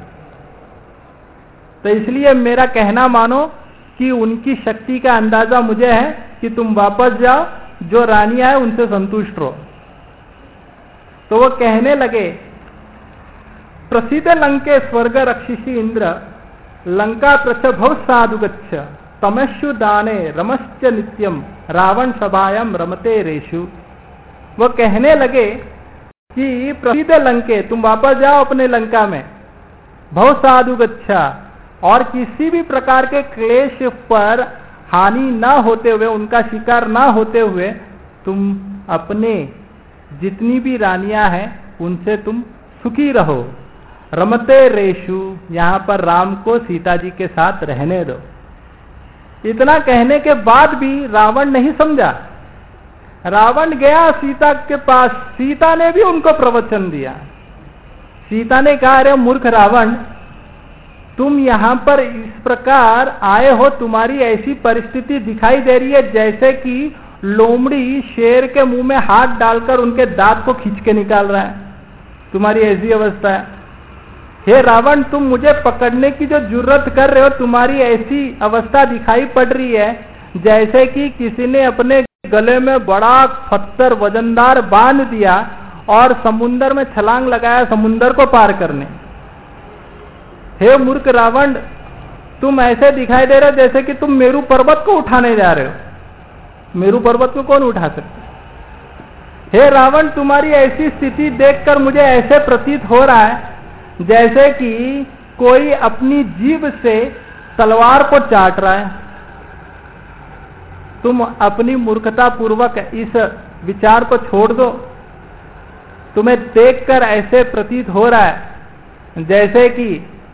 तो इसलिए मेरा कहना मानो कि उनकी शक्ति का अंदाजा मुझे है कि तुम वापस जाओ, जो रानियां हैं उनसे संतुष्ट रहो। तो वो कहने लगे, प्रसिद्ध लंके स्वर्ग रक्षिषि इंद्र, लंका प्रचभव साधु गच्छ, तमस्यु दाने रमश्च नित्यम, रावण सभायम रमते रेशु। वो कहने लगे कि प्रसिद्ध लंके, तुम वापस जाओ अपने लंका में, भव साधु गच्छा, और किसी भी प्रकार के क्लेश पर हानि ना होते हुए, उनका शिकार ना होते हुए तुम अपने जितनी भी रानियां हैं उनसे तुम सुखी रहो। रमते रेशु, यहां पर राम को सीता जी के साथ रहने दो। इतना कहने के बाद भी रावण नहीं समझा। रावण गया सीता के पास, सीता ने भी उनको प्रवचन दिया। सीता ने कहा, अरे मूर्ख रावण, तुम यहां पर इस प्रकार आए हो, तुम्हारी ऐसी परिस्थिति दिखाई दे रही है जैसे कि लोमड़ी शेर के मुंह में हाथ डालकर उनके दांत को खींच के निकाल रहा है, तुम्हारी ऐसी अवस्था है। हे रावण, तुम मुझे पकड़ने की जो जुर्रत कर रहे हो, तुम्हारी ऐसी अवस्था दिखाई पड़ रही है जैसे कि किसी ने अपने गले में बड़ा पत्थर वजनदार बांध दिया और समुद्र में छलांग लगाया समुद्र को पार करने। हे मूर्ख रावण, तुम ऐसे दिखाई दे रहे हो जैसे कि तुम मेरू पर्वत को उठाने जा रहे हो। मेरू पर्वत को कौन उठा सकता? हे रावण, तुम्हारी ऐसी स्थिति देखकर मुझे ऐसे प्रतीत हो रहा है जैसे कि कोई अपनी जीभ से तलवार को चाट रहा है। तुम अपनी मूर्खता पूर्वक इस विचार को छोड़ दो। तुम्हें देखकर ऐसे प्रतीत हो रहा है जैसे कि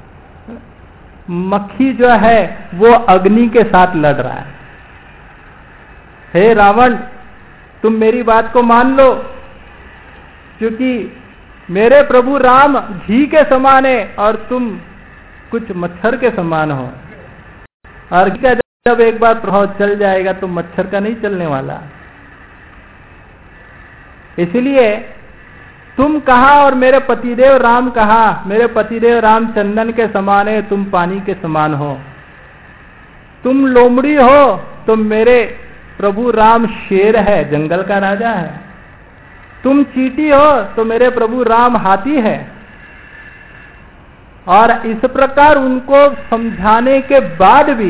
मक्खी जो है वो अग्नि के साथ लड़ रहा है। हे रावण, तुम मेरी बात को मान लो, क्योंकि मेरे प्रभु राम घी के समान है और तुम कुछ मच्छर के समान हो। और जब एक बार प्रभाव चल जाएगा तो मच्छर का नहीं चलने वाला। इसलिए तुम कहा और मेरे पतिदेव राम कहा, मेरे पतिदेव राम चंदन के समान है, तुम पानी के समान हो। तुम लोमड़ी हो तो मेरे प्रभु राम शेर है, जंगल का राजा है। तुम चींटी हो तो मेरे प्रभु राम हाथी है। और इस प्रकार उनको समझाने के बाद भी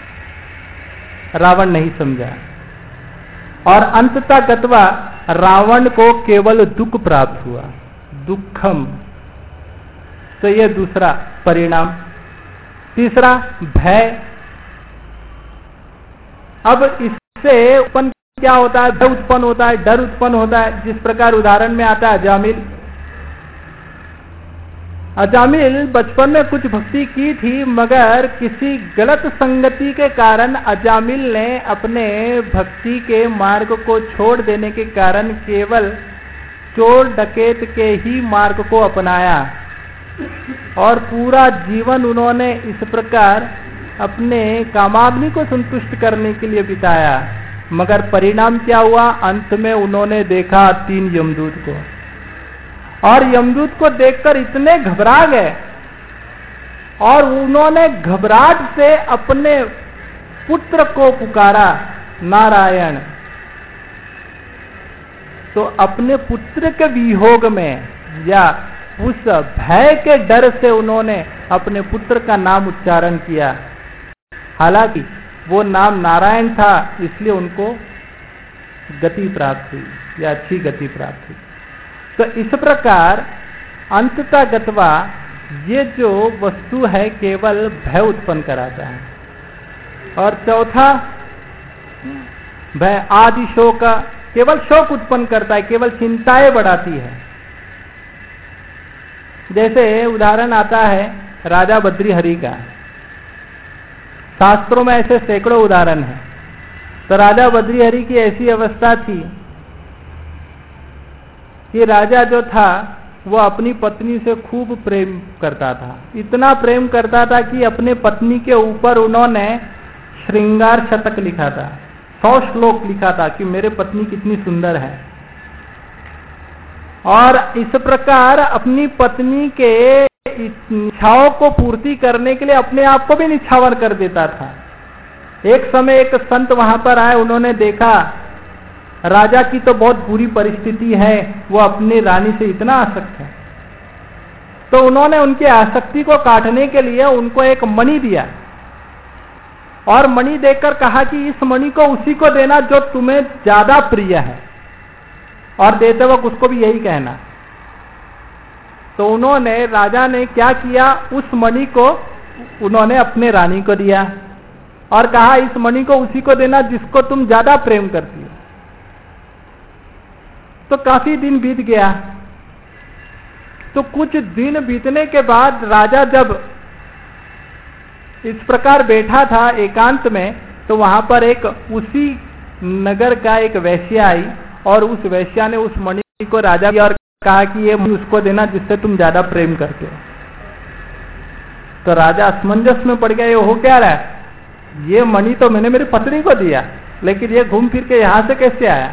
रावण नहीं समझा और अंततः गत्वा रावण को केवल दुख प्राप्त हुआ, दुखम। तो यह दूसरा परिणाम। तीसरा भय। अब इससे उत्पन्न क्या होता है? भय उत्पन्न होता है, डर उत्पन्न होता है। जिस प्रकार उदाहरण में आता है अजामिल। अजामिल बचपन में कुछ भक्ति की थी, मगर किसी गलत संगति के कारण अजामिल ने अपने भक्ति के मार्ग को छोड़ देने के कारण केवल चोर डकैत के ही मार्ग को अपनाया और पूरा जीवन उन्होंने इस प्रकार अपने कामाग्नि को संतुष्ट करने के लिए बिताया। मगर परिणाम क्या हुआ? अंत में उन्होंने देखा 3 यमदूत को, और यमदूत को देखकर इतने घबरा गए और उन्होंने घबराहट से अपने पुत्र को पुकारा, नारायण। तो अपने पुत्र के वियोग में या उस भय के डर से उन्होंने अपने पुत्र का नाम उच्चारण किया। हालांकि वो नाम नारायण था, इसलिए उनको गति प्राप्त हुई या अच्छी गति प्राप्त हुई। तो इस प्रकार अंततः गत्वा ये जो वस्तु है केवल भय उत्पन्न कराता है। और चौथा भय आदि शोक, केवल शोक उत्पन्न करता है, केवल चिंताएं बढ़ाती है। जैसे उदाहरण आता है राजा बद्रीहरि का। शास्त्रों में ऐसे सैकड़ों उदाहरण हैं। तो राजा बद्रीहरि की ऐसी अवस्था थी कि राजा जो था वो अपनी पत्नी से खूब प्रेम करता था। इतना प्रेम करता था कि अपने पत्नी के ऊपर उन्होंने श्रृंगार शतक लिखा था, 100 श्लोक लिखा था कि मेरे पत्नी कितनी सुंदर है। और इस प्रकार अपनी पत्नी के इच्छाओं को पूर्ति करने के लिए अपने आप को भी निछावर कर देता था। एक समय एक संत वहां पर आए, उन्होंने देखा राजा की तो बहुत बुरी परिस्थिति है, वो अपनी रानी से इतना आसक्त है। तो उन्होंने उनकी आसक्ति को काटने के लिए उनको एक मणि दिया और मणि देकर कहा कि इस मणि को उसी को देना जो तुम्हें ज्यादा प्रिय है, और देते वक्त उसको भी यही कहना। तो उन्होंने, राजा ने क्या किया, उस मणि को उन्होंने अपने रानी को दिया और कहा इस मणि को उसी को देना जिसको तुम ज्यादा प्रेम करती हो। तो काफी दिन बीत गया। तो कुछ दिन बीतने के बाद राजा जब इस प्रकार बैठा था एकांत में, तो वहां पर एक उसी नगर का एक वैश्या आई और उस वैश्या ने उस मणि को राजा दिया और कहा कि ये उसको देना जिससे तुम ज्यादा प्रेम करते हो। तो राजा असमंजस में पड़ गया, ये हो क्या रहा है? ये मणि तो मैंने मेरी पत्नी को दिया, लेकिन ये घूम फिर के यहां से कैसे आया?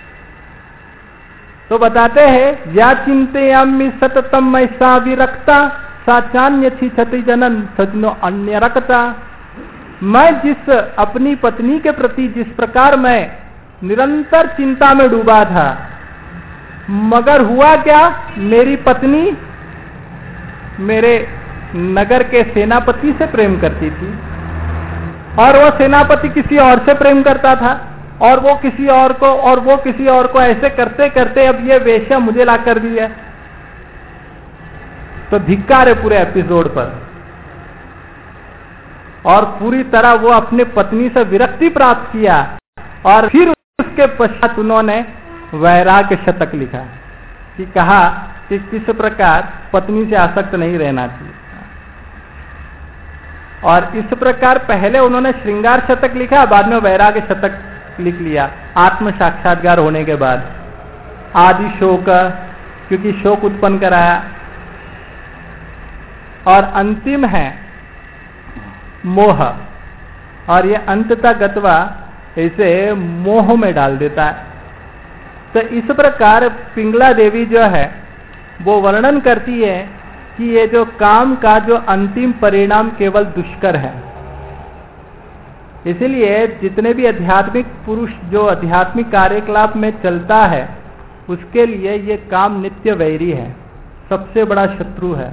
तो बताते हैं या चिंतयामि सततम ऐसा विरक्ता साचान्य छिछति जनन सजनो अन्य रखता। मैं जिस अपनी पत्नी के प्रति जिस प्रकार मैं निरंतर चिंता में डूबा था, मगर हुआ क्या, मेरी पत्नी मेरे नगर के सेनापति से प्रेम करती थी और वो सेनापति किसी और से प्रेम करता था और वो किसी और को और वो किसी और को, ऐसे करते करते अब ये वेश्या मुझे ला कर दी है। तो धिक्कार है पूरे एपिसोड पर। और पूरी तरह वो अपने पत्नी से विरक्ति प्राप्त किया और फिर उसके पश्चात उन्होंने वैराग्य शतक लिखा कि कहा कि किस प्रकार पत्नी से आसक्त नहीं रहना चाहिए। और इस प्रकार पहले उन्होंने श्रृंगार शतक लिखा, बाद में वैराग्य शतक लिख लिया आत्म साक्षात्कार होने के बाद। आदि शोक, क्योंकि शोक उत्पन्न कराया, और अंतिम है मोह, और ये अंततः गत्वा इसे मोह में डाल देता है। तो इस प्रकार पिंगला देवी जो है वो वर्णन करती है कि ये जो काम का जो अंतिम परिणाम केवल दुष्कर है। इसलिए जितने भी आध्यात्मिक पुरुष जो आध्यात्मिक कार्यकलाप में चलता है उसके लिए ये काम नित्य वैरी है, सबसे बड़ा शत्रु है।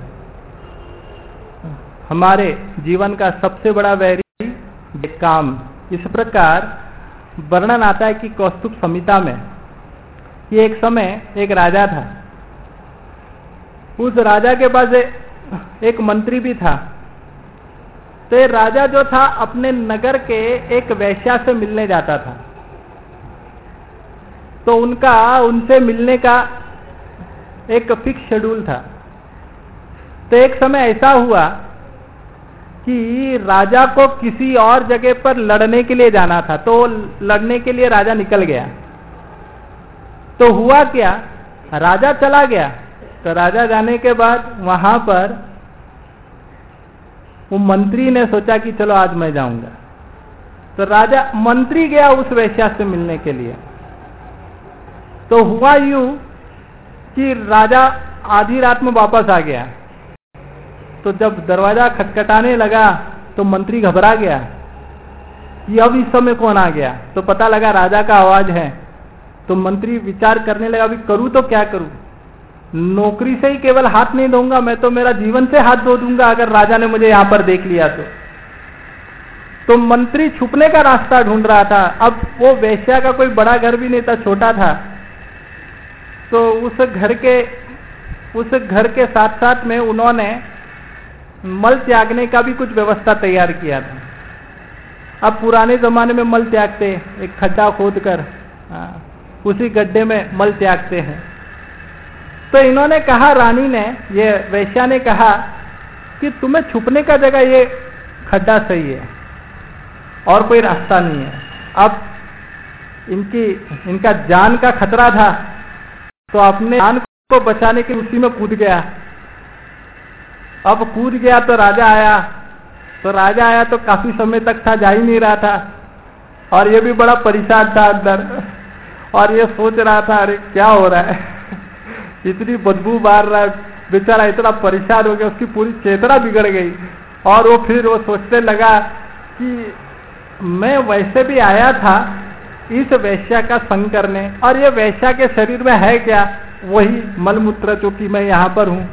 हमारे जीवन का सबसे बड़ा वैरी ये काम। इस प्रकार वर्णन आता है कि कौस्तुभ संहिता में कि एक समय एक राजा था, उस राजा के पास एक मंत्री भी था। तो ये राजा जो था अपने नगर के एक वेश्या से मिलने जाता था, तो उनसे मिलने का एक फिक्स शेड्यूल था। तो एक समय ऐसा हुआ कि राजा को किसी और जगह पर लड़ने के लिए जाना था, तो लड़ने के लिए राजा निकल गया। तो हुआ क्या, राजा चला गया, तो राजा जाने के बाद वहां पर वो मंत्री ने सोचा कि चलो आज मैं जाऊंगा। तो मंत्री गया उस वेश्या से मिलने के लिए। तो हुआ यूं कि राजा आधी रात में वापस आ गया। तो जब दरवाजा खटखटाने लगा तो मंत्री घबरा गया कि अब इस समय कौन आ गया। तो पता लगा राजा का आवाज है। तो मंत्री विचार करने लगा, अभी करूं तो क्या करूं, नौकरी से ही केवल हाथ नहीं दूंगा, मैं तो मेरा जीवन से हाथ धो दूंगा अगर राजा ने मुझे यहां पर देख लिया तो मंत्री छुपने का रास्ता ढूंढ रहा था। अब वो वेश्या का कोई बड़ा घर भी नहीं था, छोटा था। तो उस घर के साथ साथ में उन्होंने मल त्यागने का भी कुछ व्यवस्था तैयार किया था। अब पुराने जमाने में मल त्यागते, एक खड्डा खोद कर उसी गड्ढे में मल त्यागते हैं। तो इन्होंने कहा, रानी ने, ये वेश्या ने कहा कि तुम्हें छुपने का जगह ये खड्डा सही है और कोई रास्ता नहीं है। अब इनका जान का खतरा था, तो अपने जान को बचाने के उसी में कूद गया। अब कूद गया तो राजा आया तो काफी समय तक था, जा ही नहीं रहा था, और ये भी बड़ा परेशान था अंदर, और ये सोच रहा था अरे क्या हो रहा है, इतनी बदबू मार रहा है, बेचारा इतना परेशान हो गया, उसकी पूरी चेतना बिगड़ गई। और वो सोचने लगा कि मैं वैसे भी आया था इस वेश्या का संग करने, और ये वेश्या के शरीर में है क्या, वही मलमूत्र जो कि मैं यहां पर हूं,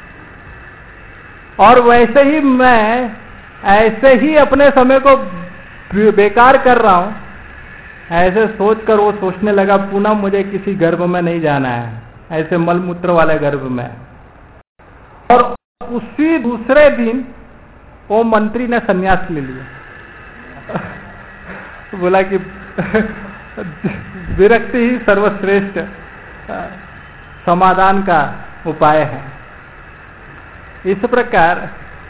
और वैसे ही मैं ऐसे ही अपने समय को बेकार कर रहा हूं। ऐसे सोचकर वो सोचने लगा, पुनः मुझे किसी गर्भ में नहीं जाना है, ऐसे मलमूत्र वाले गर्भ में। और उसी दूसरे दिन वो मंत्री ने संन्यास ले लिया। बोला कि विरक्ति ही सर्वश्रेष्ठ समाधान का उपाय है। इस प्रकार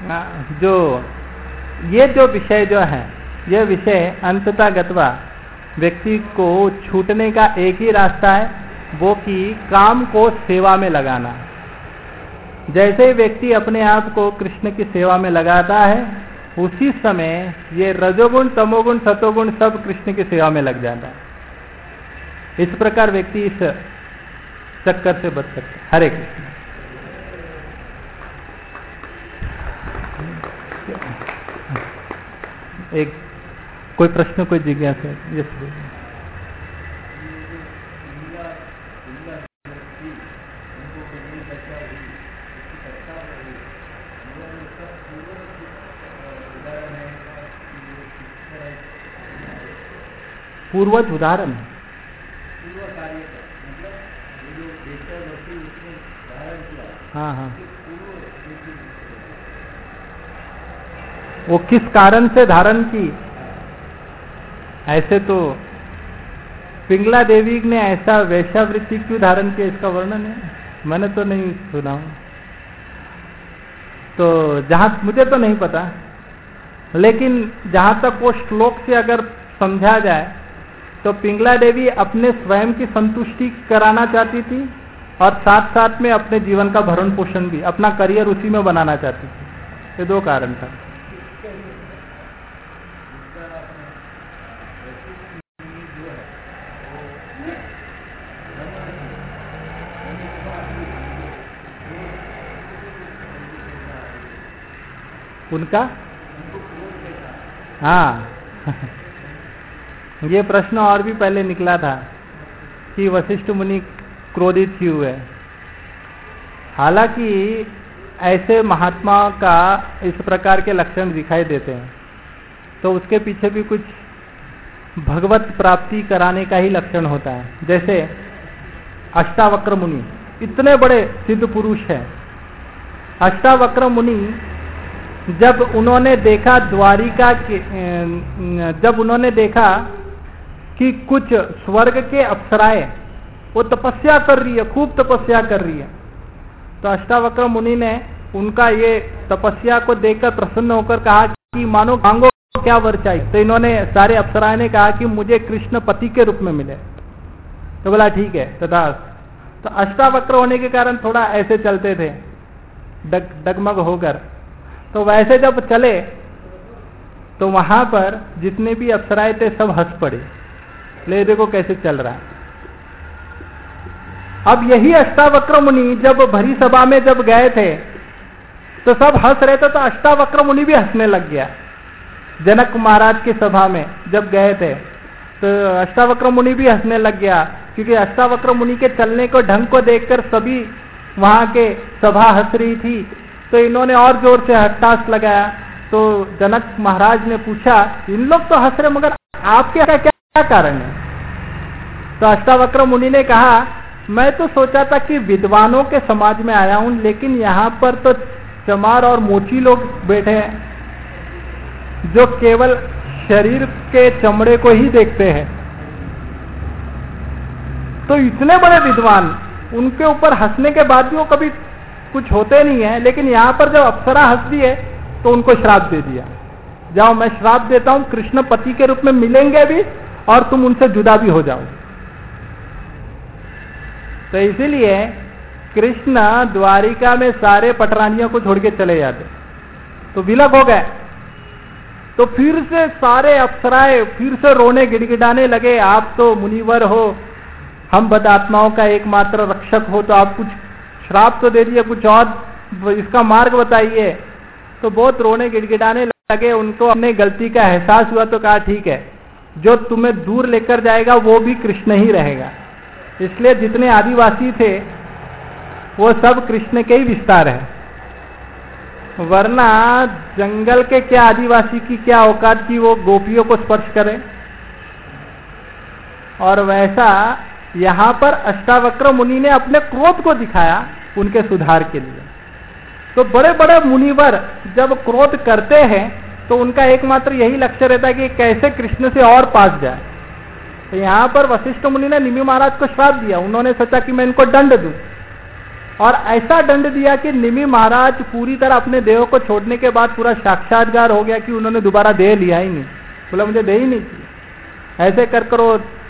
ये जो विषय जो है, यह विषय अंततः गत्वा व्यक्ति को छूटने का एक ही रास्ता है, वो कि काम को सेवा में लगाना। जैसे ही व्यक्ति अपने आप को कृष्ण की सेवा में लगाता है, उसी समय ये रजोगुण, तमोगुण, सतोगुण सब कृष्ण की सेवा में लग जाता है। इस प्रकार व्यक्ति इस चक्कर से बच सकता है। हरे कृष्ण। एक कोई प्रश्न, कोई जिज्ञासा? यस। पूर्वज उदाहरण, हाँ, वो किस कारण से धारण की, ऐसे तो पिंगला देवी ने ऐसा वैश्यावृत्ति क्यों धारण किया, इसका वर्णन है? मैंने तो नहीं सुना हूं, तो जहां मुझे तो नहीं पता, लेकिन जहां तक वो श्लोक से अगर समझा जाए तो पिंगला देवी अपने स्वयं की संतुष्टि कराना चाहती थी और साथ साथ में अपने जीवन का भरण पोषण भी, अपना करियर उसी में बनाना चाहती थी। ये दो कारण था। उनका हाँ ये प्रश्न और भी पहले निकला था कि वशिष्ठ मुनि क्रोधित क्यों है। हालांकि ऐसे महात्मा का इस प्रकार के लक्षण दिखाई देते हैं तो उसके पीछे भी कुछ भगवत प्राप्ति कराने का ही लक्षण होता है। जैसे अष्टावक्र मुनि इतने बड़े सिद्ध पुरुष हैं। अष्टावक्र मुनि जब उन्होंने देखा द्वारिका के, जब उन्होंने देखा कि कुछ स्वर्ग के अप्सराएं वो तपस्या कर रही है, खूब तपस्या कर रही है, तो अष्टावक्र मुनि ने उनका ये तपस्या को देखकर प्रसन्न होकर कहा कि मानो मांगो क्या वर चाहिए। तो इन्होंने सारे अप्सराएं ने कहा कि मुझे कृष्ण पति के रूप में मिले। तो बोला ठीक है तथा। तो अष्टावक्र होने के कारण थोड़ा ऐसे चलते थे डगमग होकर। तो वैसे जब चले तो वहां पर जितने भी अप्सराएं थे सब हंस पड़े, ले देखो कैसे चल रहा है। अब यही अष्टावक्र मुनि जब भरी सभा में जब गए थे तो सब हंस रहे थे, तो अष्टावक्र मुनि भी हंसने लग गया। जनक महाराज की सभा में जब गए थे तो अष्टावक्र मुनि भी हंसने लग गया, क्योंकि अष्टावक्र मुनि के चलने को ढंग को देखकर सभी वहां के सभा हंस रही थी। तो इन्होंने और जोर से हट्टास लगाया। तो जनक महाराज ने पूछा इन लोग तो हंस रहे मगर आपके क्या कारण है? तो अष्टावक्र मुनि ने कहा मैं तो सोचा था कि विद्वानों के समाज में आया हूं, लेकिन यहाँ पर तो चमार और मोची लोग बैठे हैं जो केवल शरीर के चमड़े को ही देखते हैं। तो इतने बड़े विद्वान, उनके ऊपर हंसने के बाद भी वो कभी कुछ होते नहीं है, लेकिन यहाँ पर जब अप्सरा हंसती है तो उनको श्राप दे दिया, जाओ मैं श्राप देता हूं, कृष्ण पति के रूप में मिलेंगे भी और तुम उनसे जुदा भी हो जाओ। तो इसीलिए कृष्ण द्वारिका में सारे पटरानियों को छोड़ के चले जाते, तो विलग हो गए। तो फिर से सारे अप्सराएं फिर से रोने गिड़गिड़ाने लगे, आप तो मुनिवर हो, हम बदात्माओं का एकमात्र रक्षक हो, तो आप कुछ श्राप तो दे दिए, कुछ और इसका मार्ग बताइए। तो बहुत रोने गिड़गिड़ाने लगे। उनको अपने गलती का एहसास हुआ तो कहा ठीक है, जो तुम्हें दूर लेकर जाएगा वो भी कृष्ण ही रहेगा। इसलिए जितने आदिवासी थे वो सब कृष्ण के ही विस्तार है, वरना जंगल के क्या आदिवासी की क्या औकात की वो गोपियों को स्पर्श करें। और वैसा यहां पर अष्टावक्र मुनि ने अपने क्रोध को दिखाया उनके सुधार के लिए। तो बड़े बड़े मुनिवर जब क्रोध करते हैं तो उनका एकमात्र यही लक्ष्य रहता है कि कैसे कृष्ण से और पास जाए। तो यहां पर वशिष्ठ मुनि ने निमि महाराज को श्राप दिया। उन्होंने सोचा कि मैं इनको दंड दूं, और ऐसा दंड दिया कि निमि महाराज पूरी तरह अपने देह को छोड़ने के बाद पूरा साक्षात्कार हो गया कि उन्होंने दोबारा देह लिया ही नहीं। बोला मुझे देह ही नहीं चाहिए। ऐसे कर करो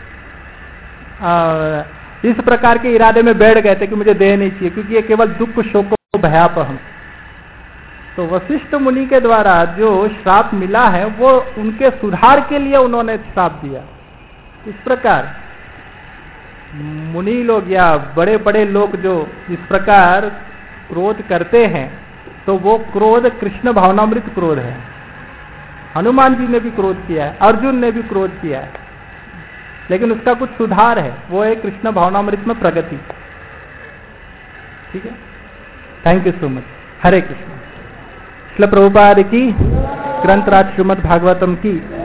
इस प्रकार के इरादे में बैठ गए थे कि मुझे देह नहीं चाहिए, क्योंकि ये केवल दुख शोक भयापहम। तो वशिष्ठ मुनि के द्वारा जो श्राप मिला है वो उनके सुधार के लिए उन्होंने श्राप दिया। इस प्रकार मुनि लोग या बड़े बड़े लोग जो इस प्रकार क्रोध करते हैं तो वो क्रोध कृष्ण भावनामृत क्रोध है। हनुमान जी ने भी क्रोध किया है, अर्जुन ने भी क्रोध किया है, लेकिन उसका कुछ सुधार है, वो है कृष्ण भावनामृत में प्रगति। ठीक है, thank you so much. Hare Krishna. Srila Prabhupada की, ग्रंथराज श्रीमद् भागवतम की।